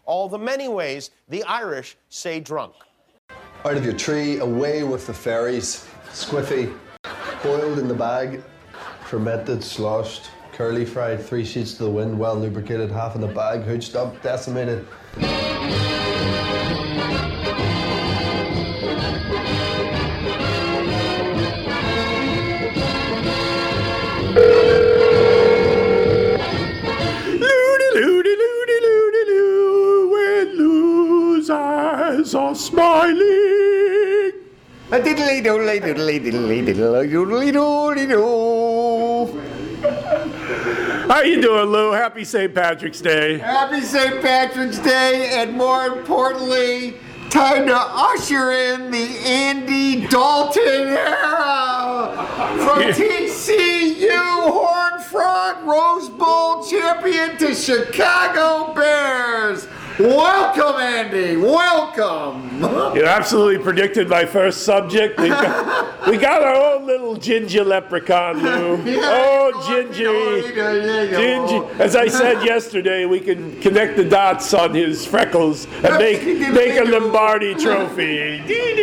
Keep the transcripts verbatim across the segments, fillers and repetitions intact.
all the many ways the Irish say drunk. Out of your tree, away with the fairies. Squiffy, boiled in the bag, fermented, sloshed, curly fried, three sheets to the wind, well lubricated, half in the bag, hooched up, decimated. Eyes are smiling. A diddly doodly doodly diddly diddly doodly doodly doo. How you doing, Lou? Happy Saint Patrick's Day. Happy Saint Patrick's Day, and more importantly, time to usher in the Andy Dalton era. From T C U Horned Frog Rose Bowl champion to Chicago Bears. Welcome, Andy. Welcome. You absolutely predicted my first subject. We got, we got our own little ginger leprechaun, Lou. Yeah, oh, Gingy. Gingy. As I said yesterday, we can connect the dots on his freckles and make, make a Lombardi trophy.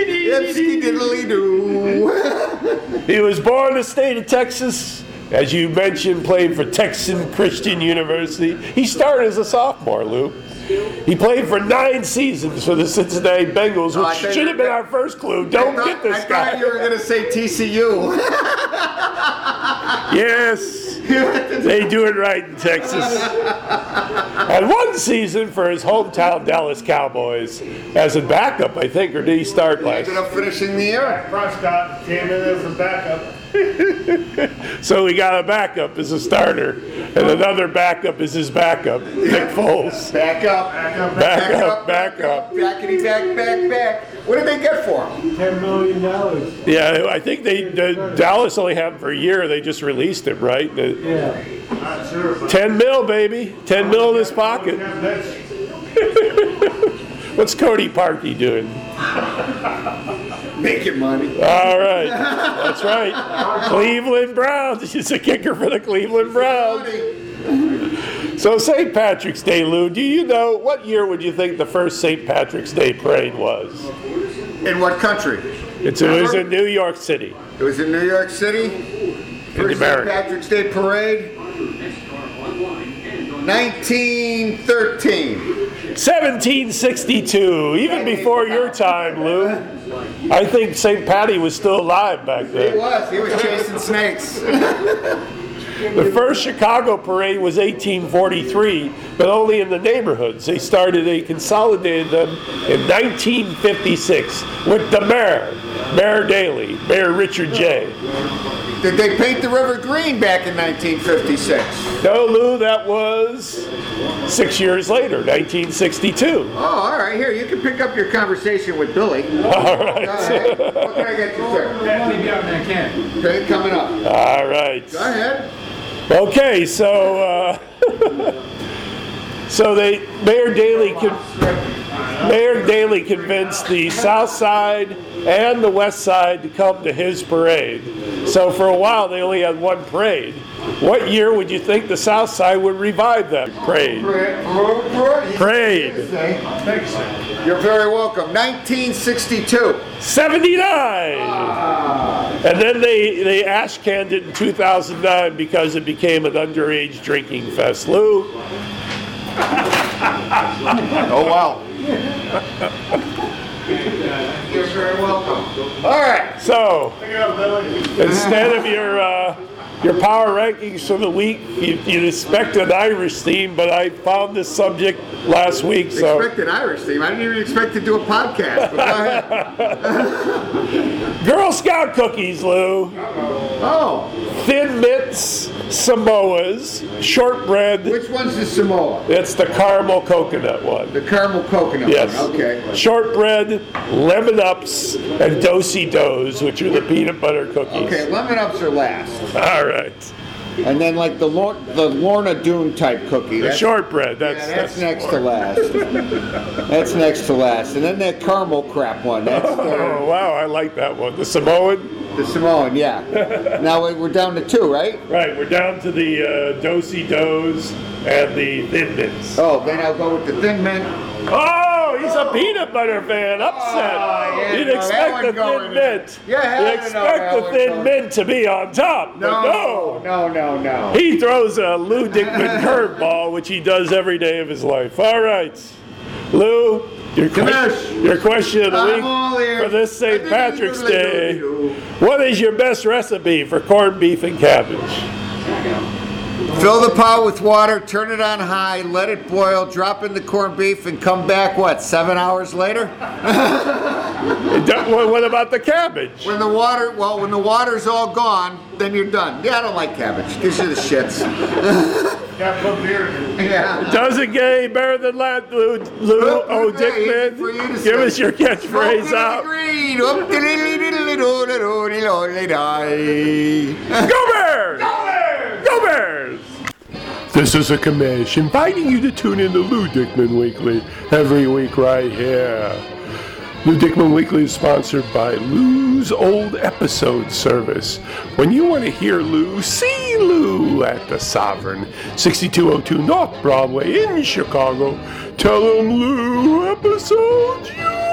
He was born in the state of Texas. As you mentioned, played for Texan Christian University. He started as a sophomore, Lou. He played for nine seasons for the Cincinnati Bengals, which oh, should have been our first clue. Don't thought, get this I guy. I thought you were going to say T C U. Yes, they do it right in Texas. And one season for his hometown Dallas Cowboys as a backup, I think, or did he start last? He ended up finishing the year. Prescott came in as a backup. So he got a backup as a starter, and another backup is his backup, Nick Foles. Back up, back up, back up, back up. Backity back, back, back. What did they get for him? Ten million dollars. Yeah, I think they uh, Dallas only had him for a year. They just released him, right? The, yeah. Not sure. Ten mil, baby. Ten mil in his pocket. What's Cody Parkey doing? Making money. All right. That's right. Cleveland Browns. He's a kicker for the Cleveland Browns. So Saint Patrick's Day, Lou, do you know, what year would you think the first Saint Patrick's Day parade was? In what country? It's, it was in New York City. It was in New York City? First Saint Patrick's Day parade? nineteen thirteen. seventeen sixty-two, even before your time, Lou. I think Saint Patty was still alive back then. He was. He was chasing snakes. The first Chicago parade was eighteen forty-three, but only in the neighborhoods. They started, they consolidated them in nineteen fifty-six with the mayor, Mayor Daley, Mayor Richard J. Did they paint the river green back in nineteen fifty-six? No, Lou, that was six years later, nineteen sixty-two. Oh, all right. Here, you can pick up your conversation with Billy. All right. Go ahead. What can I get you, sir? Okay, coming up. All right. Go ahead. Okay, so uh, so they Mayor Daley con- Mayor Daley convinced the South Side and the West Side to come to his parade. So for a while they only had one parade. What year would you think the South Side would revive that parade? Parade. You're very welcome. nineteen sixty-two. seventy-nine. Ah. And then they, they ash canned it in two thousand nine because it became an underage drinking fest. Lou? Oh, wow. You're very welcome. All right. So, instead of your uh, your power rankings for the week, you, you'd expect an Irish theme, but I found this subject last week. So expect an Irish theme? I didn't even expect to do a podcast. But go ahead. Girl Scout cookies, Lou. Oh. Thin Mints, Samoas, shortbread. Which one's the Samoa? It's the caramel coconut one. The caramel coconut yes. one, okay. Shortbread, Lemon Ups, and Do-si Do's, which are the peanut butter cookies. Okay, Lemon Ups are last. All right. And then like the Lor- the Lorna Doone type cookie. The that's, shortbread. That's, yeah, that's, that's next to last. That's next to last. And then that caramel crap one. That's oh, the, wow, I like that one. The Samoan? The Samoan, yeah. Now we're down to two, right? Right, we're down to the uh, Do-si Do's and the Thin Mints. Oh, then I'll go with the Thin Mint Oh, he's a peanut butter fan. Upset. Oh, yeah, You'd no, that expect one the going thin in. mint. Yeah, I You'd know expect that the one thin going. mint to be on top. But no. No, no, no, no. He throws a Lou Dickman curveball, which he does every day of his life. All right. Lou, your, que- Commish. your question of the I'm all week ears. for this Saint Patrick's Day. What is your best recipe for corned beef and cabbage? Fill the pot with water, turn it on high, let it boil, drop in the corned beef, and come back, what, seven hours later? What what about the cabbage? When the water, well, when the water's all gone, then you're done. Yeah, I don't like cabbage. Gives you the shits. Got put beer in it. Yeah. Does it get any better than that, Lou, Lou Well, O. hey, for you Dickman? to Give say. us your catchphrase Smoking out. green, up the little, little, little, little, little, little. Go Bears! Go Bears! Go Bears! This is a commish inviting you to tune in to Lou Dickman Weekly every week right here. Lou Dickman Weekly is sponsored by Lou's Old Episode Service. When you want to hear Lou, see Lou at the Sovereign, sixty-two oh two North Broadway in Chicago. Tell him Lou episodes you